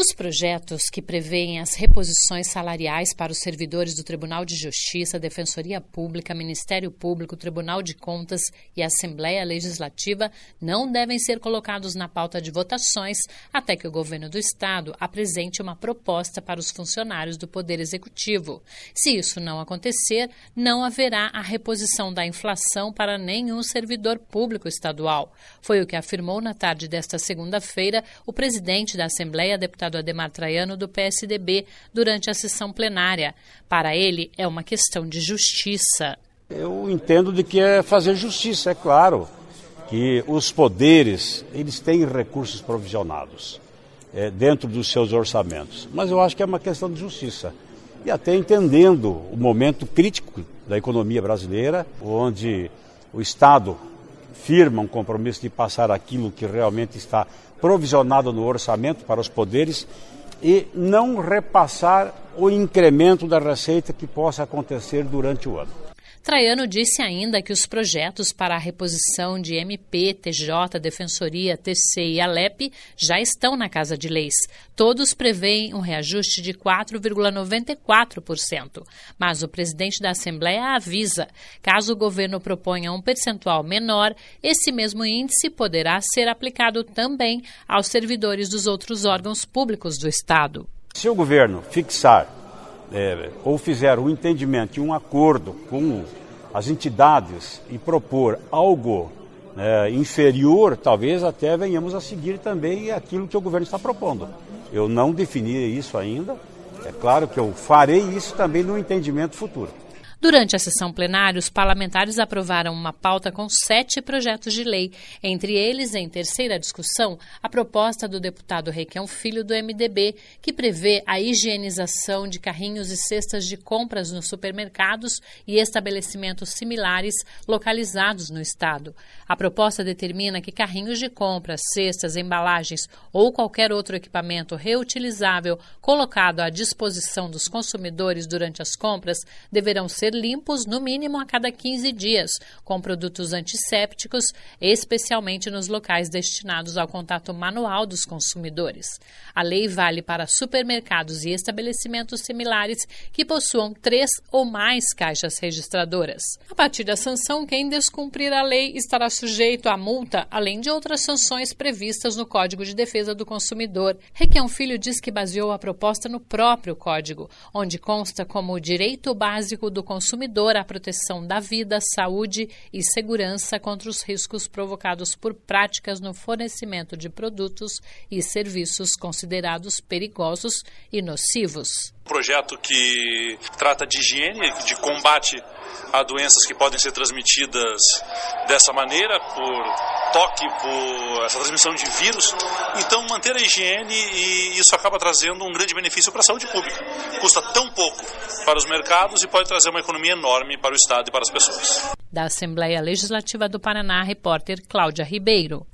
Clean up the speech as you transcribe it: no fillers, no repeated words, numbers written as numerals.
Os projetos que prevêem as reposições salariais para os servidores do Tribunal de Justiça, Defensoria Pública, Ministério Público, Tribunal de Contas e Assembleia Legislativa não devem ser colocados na pauta de votações até que o governo do Estado apresente uma proposta para os funcionários do Poder Executivo. Se isso não acontecer, não haverá a reposição da inflação para nenhum servidor público estadual. Foi o que afirmou na tarde desta segunda-feira o presidente da Assembleia, deputado Adhemar Traiano, do PSDB, durante a sessão plenária. Para ele, é uma questão de justiça. Eu entendo de que é fazer justiça, é claro que os poderes, eles têm recursos provisionados dentro dos seus orçamentos, mas eu acho que é uma questão de justiça. E até entendendo o momento crítico da economia brasileira, onde o Estado firma um compromisso de passar aquilo que realmente está provisionado no orçamento para os poderes e não repassar o incremento da receita que possa acontecer durante o ano. Traiano disse ainda que os projetos para a reposição de MP, TJ, Defensoria, TC e Alep já estão na Casa de Leis. Todos prevêem um reajuste de 4,94%. Mas o presidente da Assembleia avisa, caso o governo proponha um percentual menor, esse mesmo índice poderá ser aplicado também aos servidores dos outros órgãos públicos do Estado. Se o governo fixar ou fizer um entendimento e um acordo com as entidades e propor algo inferior, talvez até venhamos a seguir também aquilo que o governo está propondo. Eu não defini isso ainda, é claro que eu farei isso também no entendimento futuro. Durante a sessão plenária, os parlamentares aprovaram uma pauta com 7 projetos de lei. Entre eles, em terceira discussão, a proposta do deputado Requião Filho, do MDB, que prevê a higienização de carrinhos e cestas de compras nos supermercados e estabelecimentos similares localizados no Estado. A proposta determina que carrinhos de compras, cestas, embalagens ou qualquer outro equipamento reutilizável colocado à disposição dos consumidores durante as compras deverão ser limpos no mínimo a cada 15 dias, com produtos antissépticos, especialmente nos locais destinados ao contato manual dos consumidores. A lei vale para supermercados e estabelecimentos similares que possuam 3 ou mais caixas registradoras. A partir da sanção, quem descumprir a lei estará sujeito à multa, além de outras sanções previstas no Código de Defesa do Consumidor. Requião Filho diz que baseou a proposta no próprio Código, onde consta como direito básico do consumidor a proteção da vida, saúde e segurança contra os riscos provocados por práticas no fornecimento de produtos e serviços considerados perigosos e nocivos. Um projeto que trata de higiene, de combate a doenças que podem ser transmitidas dessa maneira, por toque, por essa transmissão de vírus. Então, manter a higiene, e isso acaba trazendo um grande benefício para a saúde pública. Custa tão pouco para os mercados e pode trazer uma economia enorme para o Estado e para as pessoas. Da Assembleia Legislativa do Paraná, repórter Cláudia Ribeiro.